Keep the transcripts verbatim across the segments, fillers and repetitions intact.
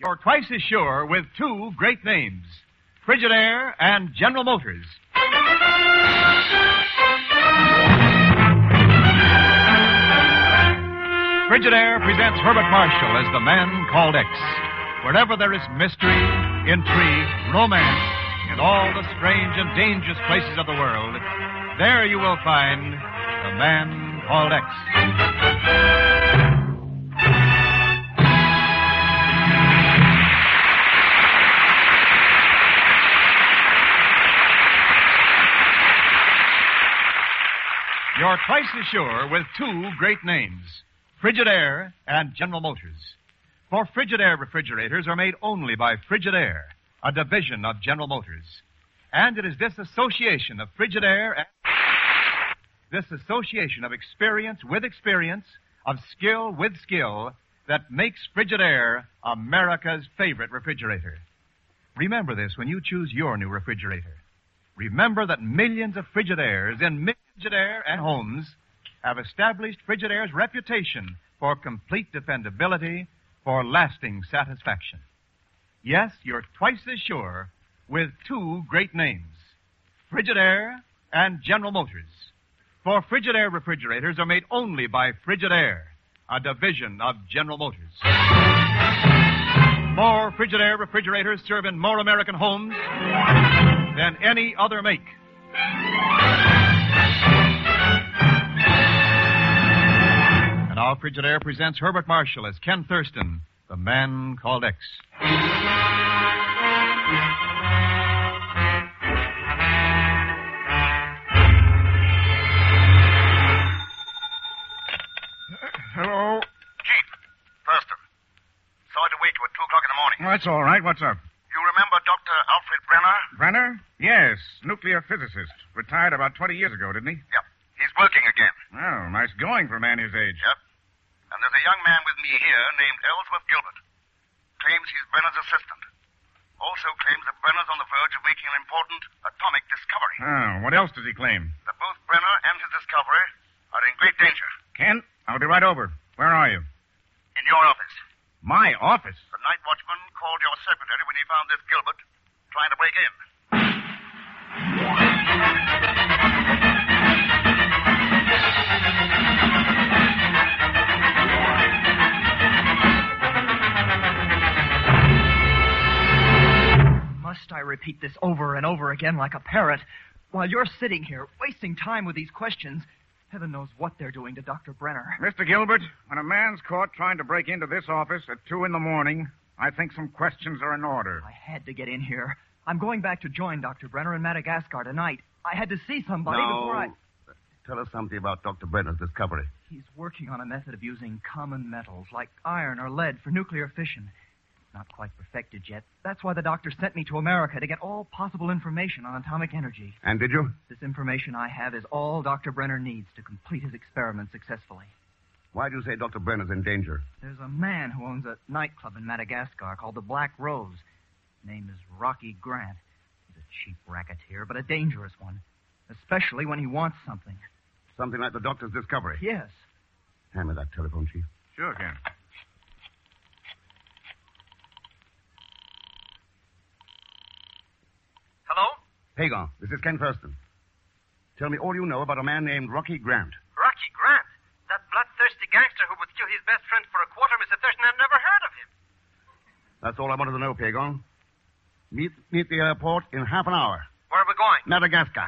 You're twice as sure with two great names, Frigidaire and General Motors. Frigidaire presents Herbert Marshall as the Man Called X. Wherever there is mystery, intrigue, romance, in all the strange and dangerous places of the world, there you will find the Man Called X. You're twice as sure with two great names, Frigidaire and General Motors. For Frigidaire refrigerators are made only by Frigidaire, a division of General Motors. And it is this association of Frigidaire and this association of experience with experience, of skill with skill, that makes Frigidaire America's favorite refrigerator. Remember this when you choose your new refrigerator. Remember that millions of Frigidaires in Frigidaire and homes have established Frigidaire's reputation for complete dependability, for lasting satisfaction. Yes, you're twice as sure with two great names, Frigidaire and General Motors. For Frigidaire refrigerators are made only by Frigidaire, a division of General Motors. More Frigidaire refrigerators serve in more American homes than any other make. And now Frigidaire presents Herbert Marshall as Ken Thurston, the Man Called X. Hello? Chief, Thurston. Sorry to wake you at two o'clock in the morning. Oh, that's all right. What's up? You remember Doctor Alfred Brenner? Brenner? Yes, nuclear physicist. Retired about twenty years ago, didn't he? Yep. He's working again. Oh, nice going for a man his age. Yep. And there's a young man with me here named Ellsworth Gilbert. Claims he's Brenner's assistant. Also claims that Brenner's on the verge of making an important atomic discovery. Oh, what else does he claim? That both Brenner and his discovery are in great danger. Ken, I'll be right over. Where are you? In your office. My office? The night watchman called your secretary when he found this Gilbert trying to break in. Must I repeat this over and over again like a parrot? While you're sitting here wasting time with these questions, heaven knows what they're doing to Doctor Brenner. Mister Gilbert, when a man's caught trying to break into this office at two in the morning, I think some questions are in order. I had to get in here. I'm going back to join Doctor Brenner in Madagascar tonight. I had to see somebody no. before I... Tell us something about Doctor Brenner's discovery. He's working on a method of using common metals like iron or lead for nuclear fission. It's not quite perfected yet. That's why the doctor sent me to America, to get all possible information on atomic energy. And did you? This information I have is all Doctor Brenner needs to complete his experiment successfully. Why do you say Doctor Brenner's in danger? There's a man who owns a nightclub in Madagascar called the Black Rose. His name is Rocky Grant. He's a cheap racketeer, but a dangerous one, especially when he wants something. Something like the doctor's discovery? Yes. Hand me that telephone, Chief. Sure, Ken. Hello? Hagar, this is Ken Thurston. Tell me all you know about a man named Rocky Grant. Rocky Grant? That bloodthirsty gangster who would kill his best friend for a quarter, Mister Thurston, I've never heard of him. That's all I wanted to know, Pagon. Meet, meet the airport in half an hour. Where are we going? Madagascar.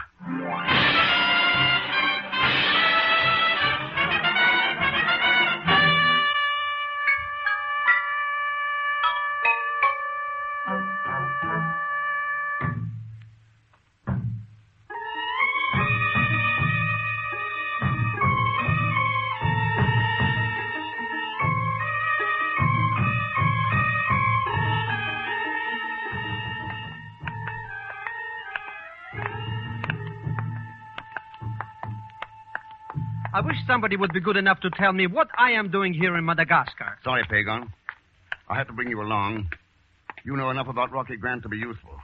I wish somebody would be good enough to tell me what I am doing here in Madagascar. Sorry, Pagon. I had to bring you along. You know enough about Rocky Grant to be useful.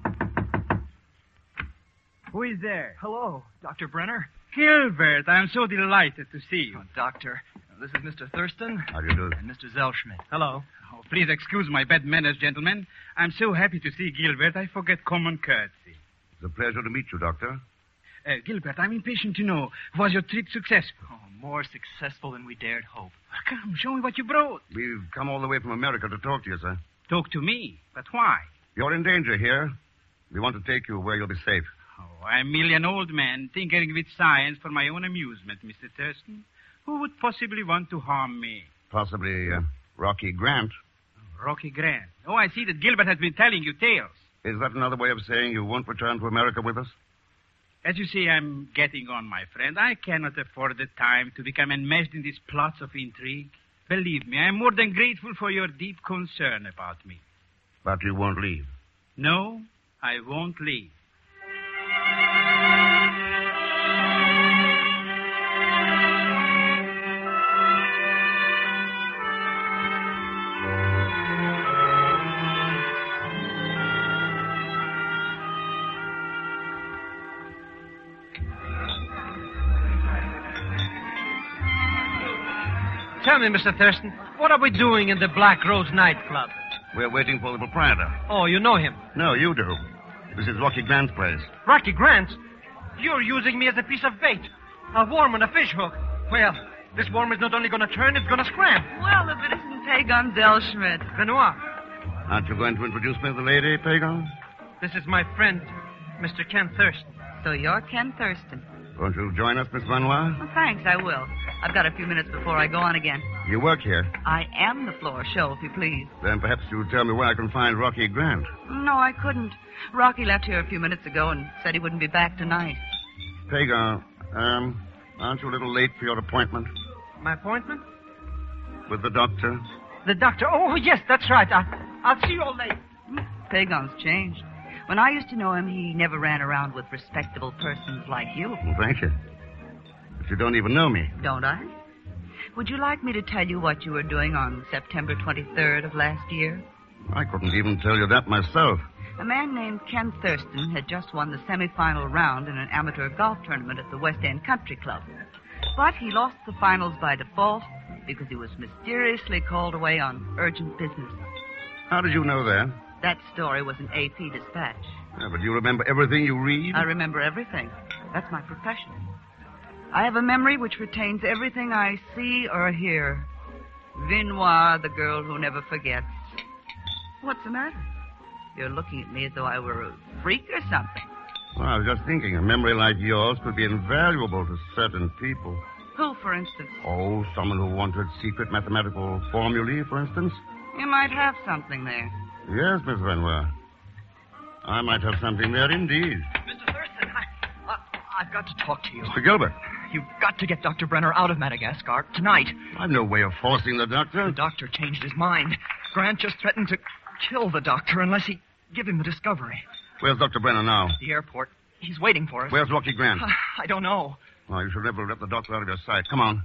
Who is there? Hello, Doctor Brenner. Gilbert, I'm so delighted to see you. Oh, doctor, this is Mister Thurston. How do you do? And Mister Zellschmidt. Hello. Oh, Please excuse my bad manners, gentlemen. I'm so happy to see Gilbert, I forget common courtesy. It's a pleasure to meet you, Doctor. Uh, Gilbert, I'm impatient to know, was your trip successful? Oh, more successful than we dared hope. Come, show me what you brought. We've come all the way from America to talk to you, sir. Talk to me? But why? You're in danger here. We want to take you where you'll be safe. Oh, I'm merely an old man tinkering with science for my own amusement, Mister Thurston. Who would possibly want to harm me? Possibly uh, Rocky Grant. Rocky Grant. Oh, I see that Gilbert has been telling you tales. Is that another way of saying you won't return to America with us? As you see, I'm getting on, my friend. I cannot afford the time to become enmeshed in these plots of intrigue. Believe me, I'm more than grateful for your deep concern about me. But you won't leave. No, I won't leave. Tell me, Mister Thurston, what are we doing in the Black Rose nightclub? We're waiting for the proprietor. Oh, you know him. No, you do. This is Rocky Grant's place. Rocky Grant? You're using me as a piece of bait. A worm on a fish hook. Well, this worm is not only going to turn, it's going to scram. Well, if it isn't Pagon Delschmidt. Benoit, Aren't you going to introduce me to the lady, Pagon? this is my friend, Mister Ken Thurston. So you're Ken Thurston. Won't you join us, Miss Benoit? Well, thanks, I will. I've got a few minutes before I go on again. You work here. I am the floor show, if you please. Then perhaps you'll tell me where I can find Rocky Grant. No, I couldn't. Rocky left here a few minutes ago and said he wouldn't be back tonight. Pagon, um, aren't you a little late for your appointment My appointment? with the doctor? The doctor. Oh, yes, that's right. I, I'll see you all later. Pagon's changed. When I used to know him, he never ran around with respectable persons like you. Well, thank you. But you don't even know me. Don't I? Would you like me to tell you what you were doing on September twenty-third of last year? I couldn't even tell you that myself. A man named Ken Thurston had just won the semifinal round in an amateur golf tournament at the West End Country Club. But he lost the finals by default because he was mysteriously called away on urgent business. How did you know that? That story was an A P dispatch. Yeah, but do you remember everything you read? I remember everything. That's my profession. I have a memory which retains everything I see or hear. Vinoir, the girl who never forgets. What's the matter? You're looking at me as though I were a freak or something. Well, I was just thinking, a memory like yours could be invaluable to certain people. Who, for instance? Oh, someone who wanted secret mathematical formulae, for instance. You might have something there. Yes, Miss Renoir. I might have something there indeed. Mister Thurston, I, I, I've got to talk to you. Mister Gilbert, You've got to get Doctor Brenner out of Madagascar tonight. I've no way of forcing the The doctor. doctor changed his mind. Grant just threatened to kill the doctor unless he give him the discovery. Where's Doctor Brenner now? The airport. He's waiting for us. Where's Rocky Grant? I don't know. Well, you should never let the doctor out of your sight. Come on.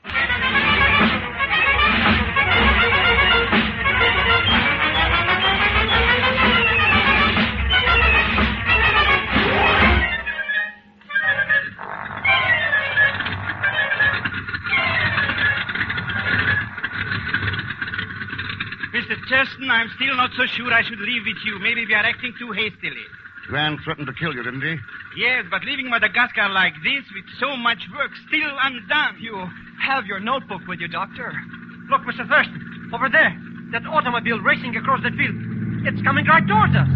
Mister Thurston, I'm still not so sure I should leave with you. Maybe we are acting too hastily. Grant threatened to kill you, didn't he? Yes, but leaving Madagascar like this with so much work still undone. You have your notebook with you, Doctor. Look, Mister Thurston, over there. That automobile racing across the field. It's coming right towards us.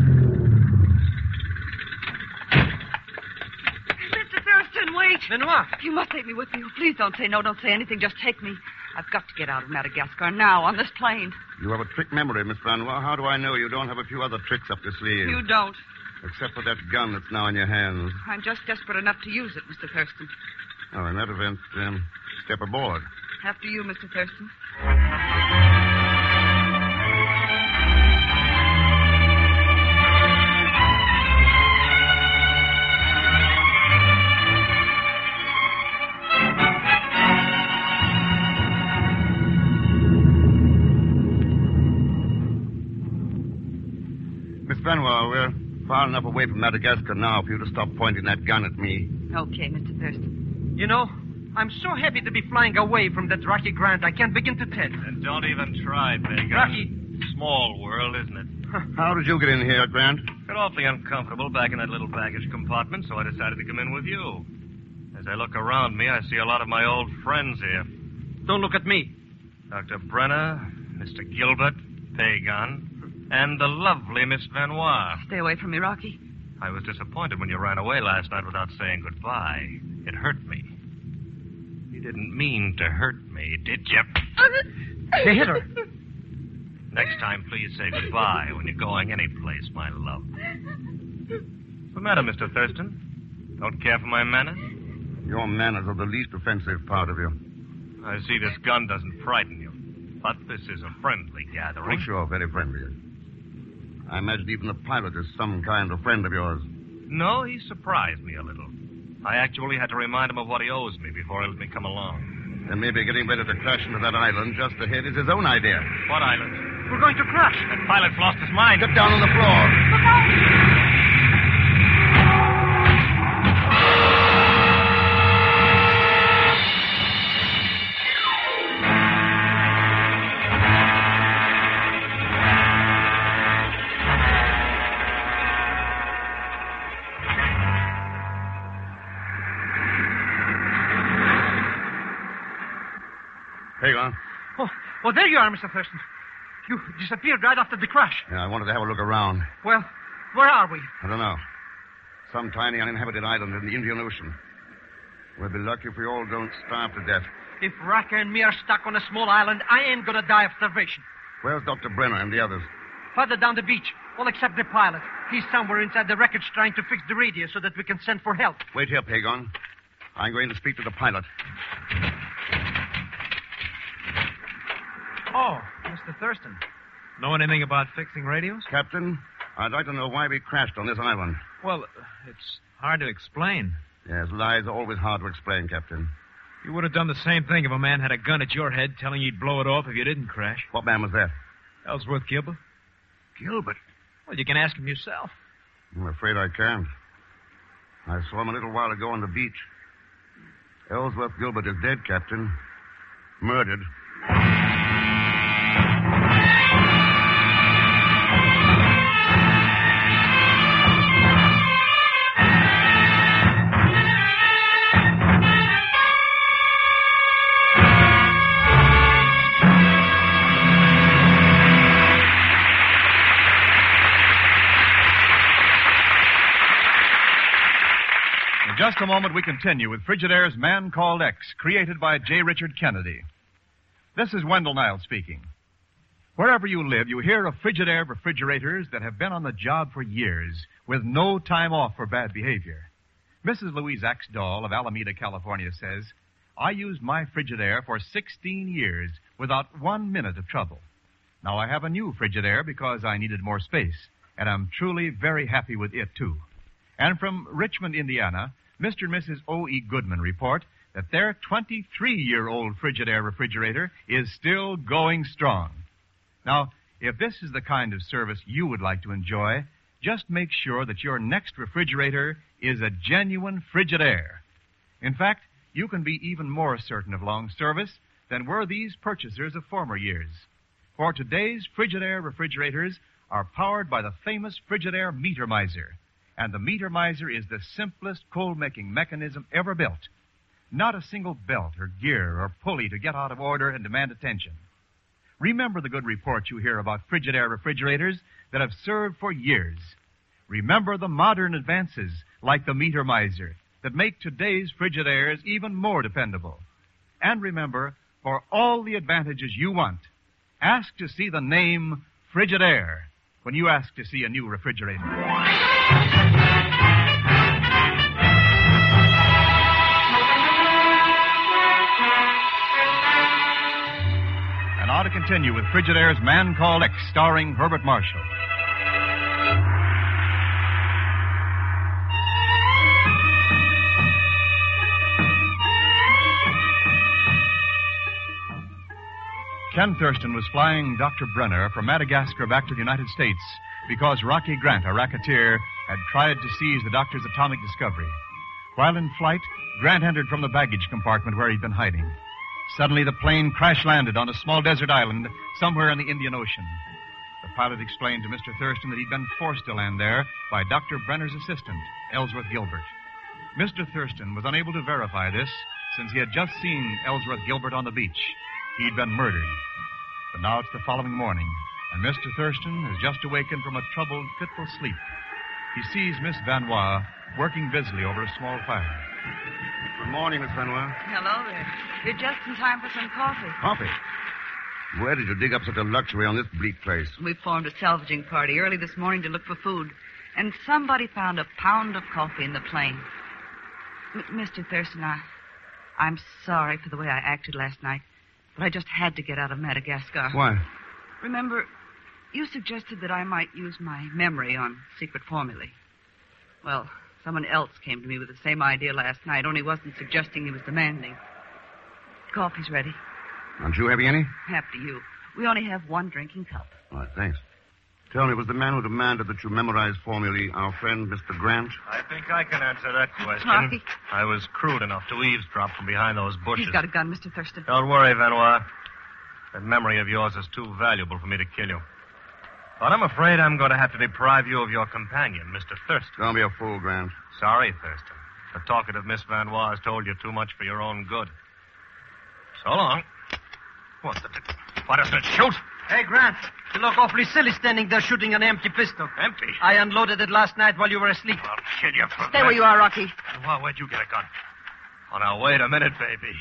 Mister Thurston, wait. Benoit. You must take me with you. Please don't say no. Don't say anything. Just take me. I've got to get out of Madagascar now on this plane. You have a trick memory, Miss Renoir. How do I know you don't have a few other tricks up your sleeve? You don't. Except for that gun that's now in your hands. I'm just desperate enough to use it, Mister Thurston. Oh, in that event, um, step aboard. After you, Mister Thurston. Miss Benoit, we're far enough away from Madagascar now for you to stop pointing that gun at me. Okay, Mister Thurston. You know, I'm so happy to be flying away from that Rocky Grant, I can't begin to tell. And don't even try, Pagan. Rocky, Small world, isn't it? How did you get in here, Grant? Got awfully uncomfortable back in that little baggage compartment, so I decided to come in with you. As I look around me, I see a lot of my old friends here. Don't look at me. Doctor Brenner, Mister Gilbert, Pagan, and the lovely Miss Vanois. Stay away from me, Rocky. I was disappointed when you ran away last night without saying goodbye. It hurt me. You didn't mean to hurt me, did you? They hit her. Next time, please say goodbye when you're going anyplace, my love. What's the matter, Mister Thurston? Don't care for my manners? Your manners are the least offensive part of you. I see this gun doesn't frighten you. But this is a friendly gathering. Oh, sure, very friendly. I imagine even the pilot is some kind of friend of yours. No, he surprised me a little. I actually had to remind him of what he owes me before he let me come along. Then maybe getting ready to crash into that island just ahead is his own idea. What island? We're going to crash. That pilot's lost his mind. Get down on the floor. Pagan. Oh, oh, there you are, Mister Thurston. You disappeared right after the crash. Yeah, I wanted to have a look around. Well, where are we? I don't know. Some tiny uninhabited island in the Indian Ocean. We'll be lucky if we all don't starve to death. If Raka and me are stuck on a small island, I ain't gonna die of starvation. Where's Doctor Brenner and the others? Further down the beach, all except the pilot. He's somewhere inside the wreckage trying to fix the radio so that we can send for help. Wait here, Pagan. I'm going to speak to the pilot. Oh, Mister Thurston. Know anything about fixing radios? Captain, I'd like to know why we crashed on this island. Well, it's hard to explain. Yes, lies are always hard to explain, Captain. You would have done the same thing if a man had a gun at your head telling you you'd blow it off if you didn't crash. What man was that? Ellsworth Gilbert. Gilbert? Well, you can ask him yourself. I'm afraid I can't. I saw him a little while ago on the beach. Ellsworth Gilbert is dead, Captain. Murdered. In just a moment, we continue with Frigidaire's Man Called X, created by J. Richard Kennedy. This is Wendell Niles speaking. Wherever you live, you hear of Frigidaire refrigerators that have been on the job for years with no time off for bad behavior. Missus Louise Axdahl of Alameda, California says, I used my Frigidaire for sixteen years without one minute of trouble. Now I have a new Frigidaire because I needed more space, and I'm truly very happy with it, too. And from Richmond, Indiana, Mister and Missus O E. Goodman report that their twenty-three-year-old Frigidaire refrigerator is still going strong. Now, if this is the kind of service you would like to enjoy, just make sure that your next refrigerator is a genuine Frigidaire. In fact, you can be even more certain of long service than were these purchasers of former years. For today's Frigidaire refrigerators are powered by the famous Frigidaire Meter Miser. And the Meter Miser is the simplest coal-making mechanism ever built. Not a single belt or gear or pulley to get out of order and demand attention. Remember the good reports you hear about Frigidaire refrigerators that have served for years. Remember the modern advances like the Meter Miser that make today's Frigidaires even more dependable. And remember, for all the advantages you want, ask to see the name Frigidaire when you ask to see a new refrigerator. And now to continue with Frigidaire's Man Called X, starring Herbert Marshall. Ken Thurston was flying Doctor Brenner from Madagascar back to the United States because Rocky Grant, a racketeer, had tried to seize the doctor's atomic discovery. While in flight, Grant entered from the baggage compartment where he'd been hiding. Suddenly, the plane crash-landed on a small desert island somewhere in the Indian Ocean. The pilot explained to Mister Thurston that he'd been forced to land there by Doctor Brenner's assistant, Ellsworth Gilbert. Mister Thurston was unable to verify this since he had just seen Ellsworth Gilbert on the beach. He'd been murdered. But now it's the following morning, and Mister Thurston has just awakened from a troubled, fitful sleep. He sees Miss Vanois working busily over a small fire. Good morning, Miss Vanois. Hello there. You're just in time for some coffee. Coffee? Where did you dig up such a luxury on this bleak place? We formed a salvaging party early this morning to look for food, and somebody found a pound of coffee in the plane. M- Mister Thurston, I, I'm sorry for the way I acted last night, but I just had to get out of Madagascar. Why? Remember, you suggested that I might use my memory on secret formulae. Well, someone else came to me with the same idea last night, only wasn't suggesting he was demanding. Coffee's ready. Aren't you having any? After you. We only have one drinking cup. All right, thanks. Tell me, was the man who demanded that you memorize formulae our friend, Mister Grant? I think I can answer that question. Rocky. I was crude enough to eavesdrop from behind those bushes. He's got a gun, Mister Thurston. Don't worry, Vanois. That memory of yours is too valuable for me to kill you. But I'm afraid I'm going to have to deprive you of your companion, Mister Thurston. Don't be a fool, Grant. Sorry, Thurston. The talkative Miss Vanois has told you too much for your own good. So long. What the... Why doesn't it shoot? Hey, Grant, you look awfully silly standing there shooting an empty pistol. Empty? I unloaded it last night while you were asleep. I'll kill you for Stay that. where you are, Rocky. Well, where'd you get a gun? Oh, now, wait a minute, baby.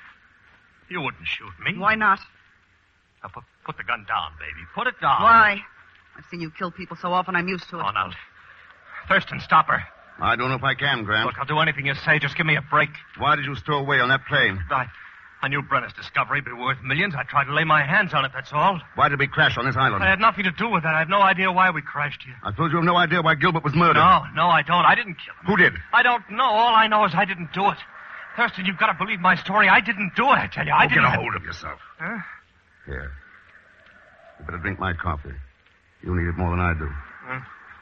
You wouldn't shoot me. Why not? Now, put, put the gun down, baby. Put it down. Why? I've seen you kill people so often, I'm used to it. Oh, now. Thurston, stop her. I don't know if I can, Grant. Look, I'll do anything you say. Just give me a break. Why did you stow away on that plane? I, I knew Brenner's discovery would be worth millions. I tried to lay my hands on it, that's all. Why did we crash on this island? I had nothing to do with that. I have no idea why we crashed here. I suppose you have no idea why Gilbert was murdered. No, no, I don't. I didn't kill him. Who did? I don't know. All I know is I didn't do it. Thurston, you've got to believe my story. I didn't do it, I tell you. I oh, didn't... get a hold of yourself. Huh? Here. You better drink my coffee. You need it more than I do. Huh?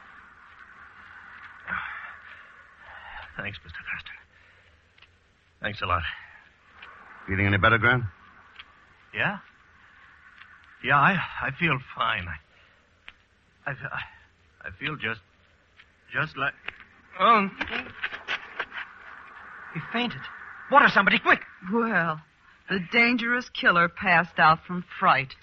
Thanks, Mister Thurston. Thanks a lot. Feeling any better, Grant? Yeah? Yeah, I I feel fine. I I, I feel just just like... Oh. He fainted. Water somebody, quick. Well, the dangerous killer passed out from fright.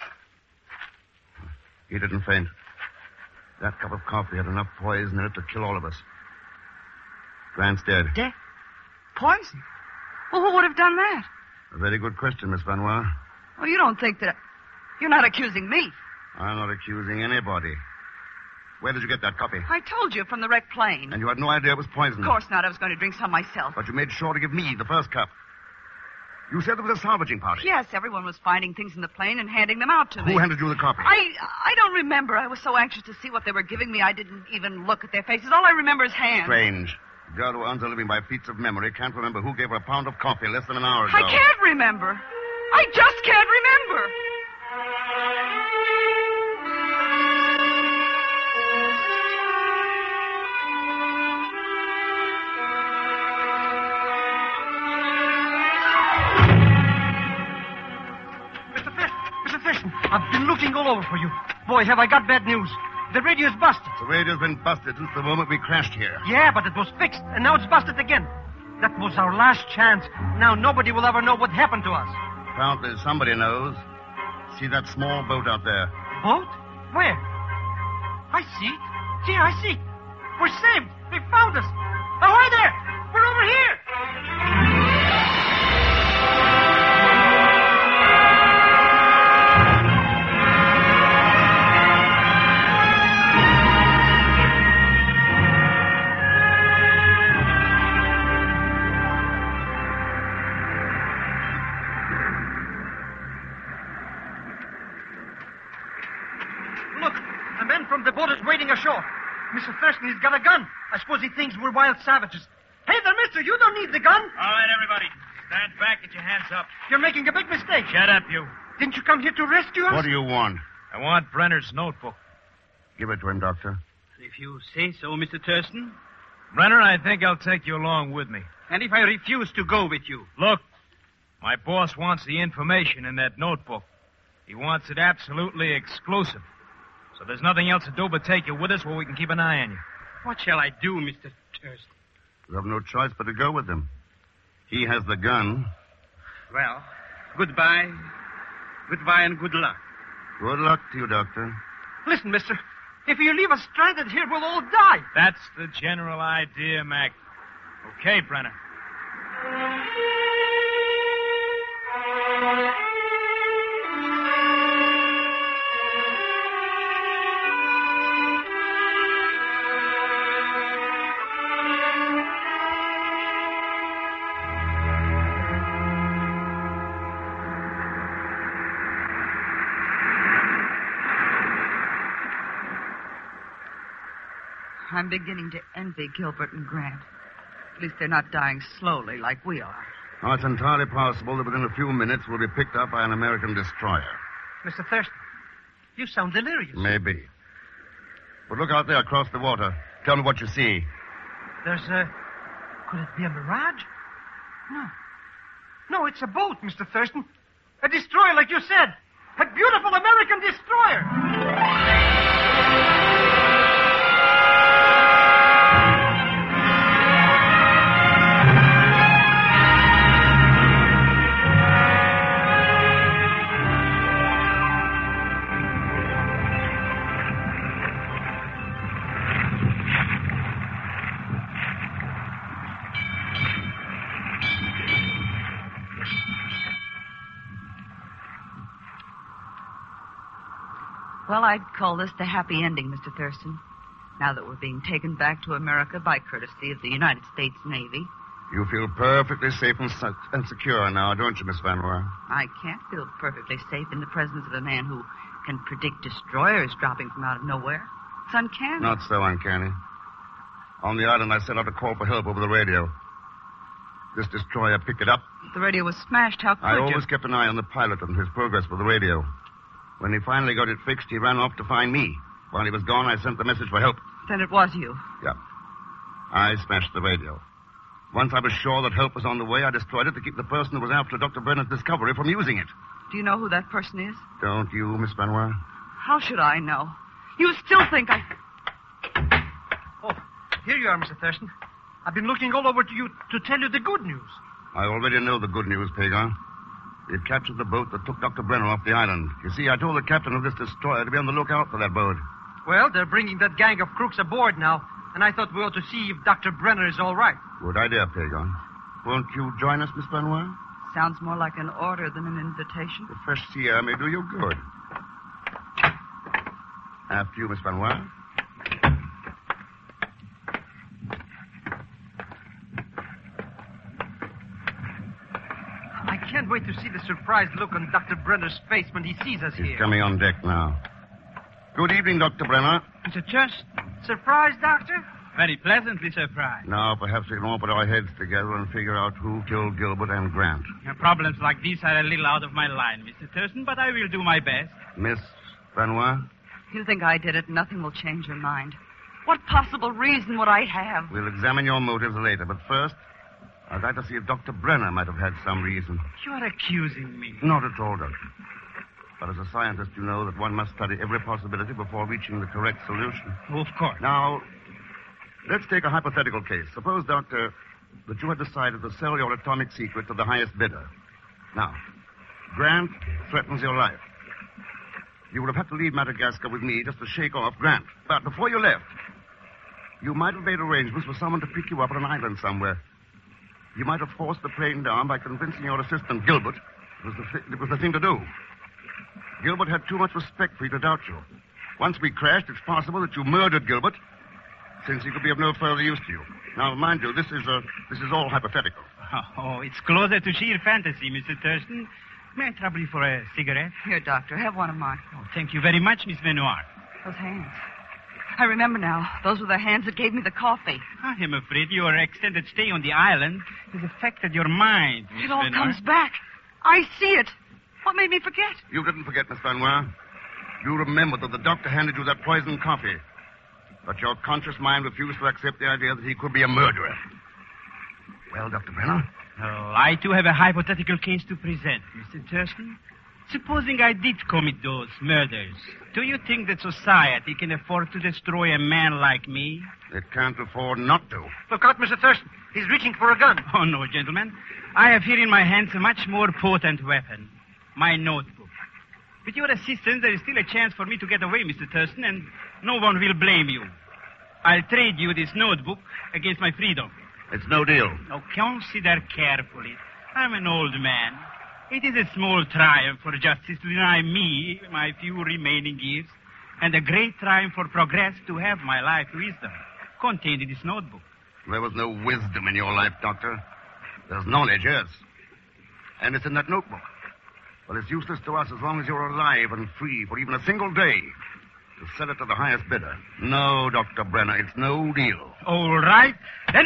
He didn't faint. That cup of coffee had enough poison in it to kill all of us. Grant's dead. Dead? Poison? Well, who would have done that? A very good question, Miss Vanois. Oh, you don't think that... You're not accusing me. I'm not accusing anybody. Where did you get that coffee? I told you, from the wrecked plane. And you had no idea it was poison? Of course not. I was going to drink some myself. But you made sure to give me the first cup. You said there was a salvaging party. Yes, everyone was finding things in the plane and handing them out to me. Who handed you the coffee? I I don't remember. I was so anxious to see what they were giving me, I didn't even look at their faces. All I remember is hands. Strange. A girl who earns a living by feats of memory can't remember who gave her a pound of coffee less than an hour ago. I can't remember. I just can't remember. Mister Thurston, Mister Thurston, I've been looking all over for you. Boy, have I got bad news. The radio's busted. The radio's been busted since the moment we crashed here. Yeah, but it was fixed, and now it's busted again. That was our last chance. Now nobody will ever know what happened to us. Apparently somebody knows. See that small boat out there? Boat? Where? I see it. Yeah, I see it. We're saved. They found us. Ahoy there! We're over here! Look, the man from the boat is wading ashore. Mister Thurston, he's got a gun. I suppose he thinks we're wild savages. Hey there, mister, you don't need the gun. All right, everybody. Stand back. Get your hands up. You're making a big mistake. Shut up, you. Didn't you come here to rescue us? What do you want? I want Brenner's notebook. Give it to him, Doctor. If you say so, Mister Thurston. Brenner, I think I'll take you along with me. And if I refuse to go with you? Look, my boss wants the information in that notebook. He wants it absolutely exclusive. So there's nothing else to do but take you with us where we can keep an eye on you. What shall I do, Mister Thurston? You have no choice but to go with him. He has the gun. Well, goodbye. Goodbye and good luck. Good luck to you, Doctor. Listen, mister. If you leave us stranded here, we'll all die. That's the general idea, Mac. Okay, Brenner. I'm beginning to envy Gilbert and Grant. At least they're not dying slowly like we are. Oh, it's entirely possible that within a few minutes we'll be picked up by an American destroyer. Mister Thurston, you sound delirious. Maybe. But look out there across the water. Tell me what you see. There's a... Could it be a mirage? No. No, it's a boat, Mister Thurston. A destroyer, like you said. A beautiful American destroyer. Well, I'd call this the happy ending, Mister Thurston. Now that we're being taken back to America by courtesy of the United States Navy. You feel perfectly safe and, se- and secure now, don't you, Miss Van Waar? I can't feel perfectly safe in the presence of a man who can predict destroyers dropping from out of nowhere. It's uncanny. Not so uncanny. On the island, I sent out a call for help over the radio. This destroyer picked it up. The radio was smashed. How could I you? always kept an eye on the pilot and his progress with the radio. When he finally got it fixed, he ran off to find me. While he was gone, I sent the message for help. Then it was you. Yeah. I smashed the radio. Once I was sure that help was on the way, I destroyed it to keep the person who was after Doctor Brenner's discovery from using it. Do you know who that person is? Don't you, Miss Van Waar? How should I know? You still think I... Oh, here you are, Mister Thurston. I've been looking all over to you to tell you the good news. I already know the good news, Pagan. We've captured the boat that took Doctor Brenner off the island. You see, I told the captain of this destroyer to be on the lookout for that boat. Well, they're bringing that gang of crooks aboard now, and I thought we ought to see if Doctor Brenner is all right. Good idea, Pagan. Won't you join us, Miss Van Waar? Sounds more like an order than an invitation. The fresh sea air may do you good. After you, Miss Van Waar. I can't wait to see the surprised look on Doctor Brenner's face when he sees us He's here. coming on deck now. Good evening, Doctor Brenner. Mister Thurston? Surprised, Doctor? Very pleasantly surprised. Now, perhaps we can all put our heads together and figure out who killed Gilbert and Grant. Now, problems like these are a little out of my line, Mister Thurston, but I will do my best. Miss Van Waar? You think I did it, nothing will change your mind. What possible reason would I have? We'll examine your motives later, but first, I'd like to see if Doctor Brenner might have had some reason. You are accusing me. Not at all, Doctor. But as a scientist, you know that one must study every possibility before reaching the correct solution. Oh, of course. Now, let's take a hypothetical case. Suppose, Doctor, that you had decided to sell your atomic secret to the highest bidder. Now, Grant threatens your life. You would have had to leave Madagascar with me just to shake off Grant. But before you left, you might have made arrangements for someone to pick you up on an island somewhere. You might have forced the plane down by convincing your assistant, Gilbert, it was the, th- it was the thing to do. Gilbert had too much respect for you to doubt you. Once we crashed, it's possible that you murdered Gilbert, since he could be of no further use to you. Now, mind you, this is uh, this is all hypothetical. Oh, it's closer to sheer fantasy, Mister Thurston. May I trouble you for a cigarette? Here, Doctor, have one of mine. Oh, thank you very much, Miss Van Waar. Those hands. I remember now. Those were the hands that gave me the coffee. I am afraid your extended stay on the island has affected your mind, Miss It all Van Waar. comes back. I see it. What made me forget? You didn't forget, Miss Van Waar. You remembered that the doctor handed you that poisoned coffee. But your conscious mind refused to accept the idea that he could be a murderer. Well, Doctor Brenner? Oh, I, too, have a hypothetical case to present, Mister Thurston. Supposing I did commit those murders, do you think that society can afford to destroy a man like me? It can't afford not to. Look out, Mister Thurston. He's reaching for a gun. Oh, no, gentlemen. I have here in my hands a much more potent weapon. My notebook. With your assistance, there is still a chance for me to get away, Mister Thurston, and no one will blame you. I'll trade you this notebook against my freedom. It's no deal. Now, consider carefully. I'm an old man. It is a small triumph for justice to deny me my few remaining years, and a great triumph for progress to have my life wisdom contained in this notebook. There was no wisdom in your life, Doctor. There's knowledge, yes. And it's in that notebook. But it's useless to us as long as you're alive and free for even a single day to sell it to the highest bidder. No, Doctor Brenner, it's no deal. All right. Then...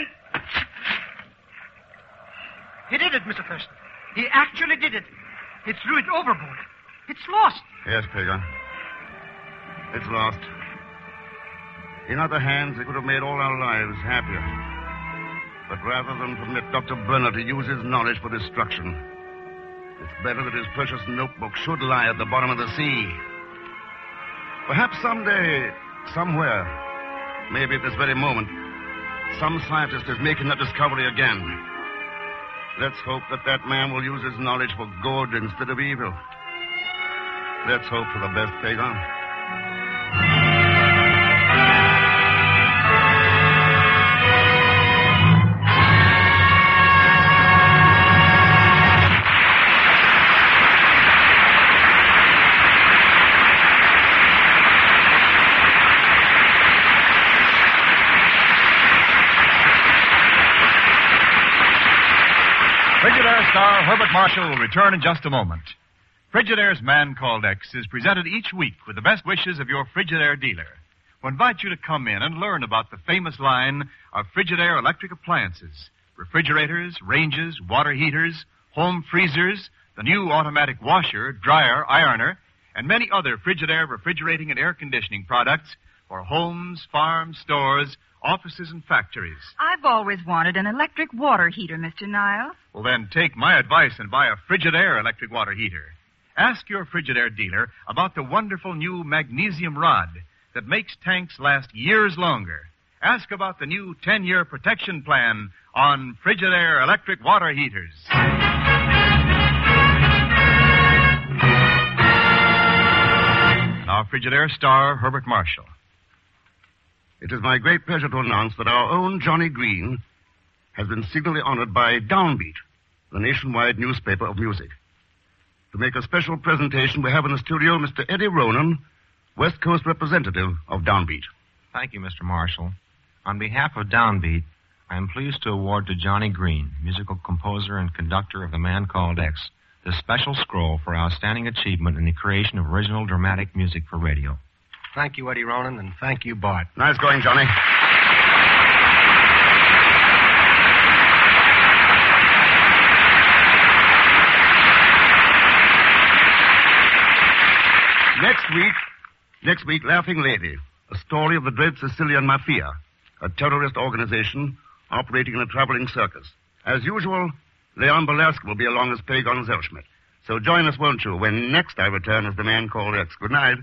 He did it, Mister Thurston. He actually did it. He threw it overboard. It's lost. Yes, Pagan. It's lost. In other hands, it could have made all our lives happier. But rather than permit Doctor Brenner to use his knowledge for destruction, it's better that his precious notebook should lie at the bottom of the sea. Perhaps someday, somewhere, maybe at this very moment, some scientist is making that discovery again. Let's hope that that man will use his knowledge for good instead of evil. Let's hope for the best, Pagan. Frigidaire star Herbert Marshall will return in just a moment. Frigidaire's Man Called X is presented each week with the best wishes of your Frigidaire dealer, who invite you to come in and learn about the famous line of Frigidaire electric appliances, refrigerators, ranges, water heaters, home freezers, the new automatic washer, dryer, ironer, and many other Frigidaire refrigerating and air conditioning products for homes, farms, stores, offices, and factories. I've always wanted an electric water heater, Mister Niles. Well, then take my advice and buy a Frigidaire electric water heater. Ask your Frigidaire dealer about the wonderful new magnesium rod that makes tanks last years longer. Ask about the new ten-year protection plan on Frigidaire electric water heaters. Now, Frigidaire star Herbert Marshall. It is my great pleasure to announce that our own Johnny Green has been signally honored by Downbeat, the nationwide newspaper of music. To make a special presentation, we have in the studio Mister Eddie Ronan, West Coast representative of Downbeat. Thank you, Mister Marshall. On behalf of Downbeat, I am pleased to award to Johnny Green, musical composer and conductor of The Man Called X, this special scroll for outstanding achievement in the creation of original dramatic music for radio. Thank you, Eddie Ronan, and thank you, Bart. Nice going, Johnny. Next week, next week, Laughing Lady, a story of the dread Sicilian Mafia, a terrorist organization operating in a traveling circus. As usual, Leon Belasco will be along as Pagon Zellschmidt. So join us, won't you, when next I return as The Man Called X. Good night.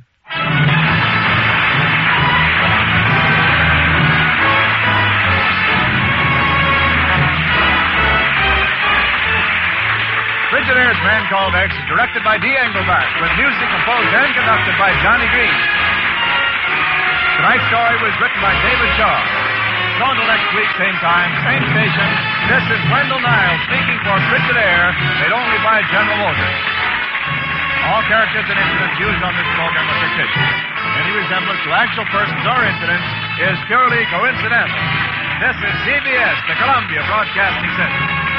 Frigidaire's Man Called X is directed by Dee Engelbart, with music composed and conducted by Johnny Green. Tonight's story was written by David Shaw. So until next week, same time, same station, this is Wendell Niles speaking for Frigidaire, made only by General Motors. All characters and incidents used on this program are fictitious. Any resemblance to actual persons or incidents is purely coincidental. This is C B S, the Columbia Broadcasting System.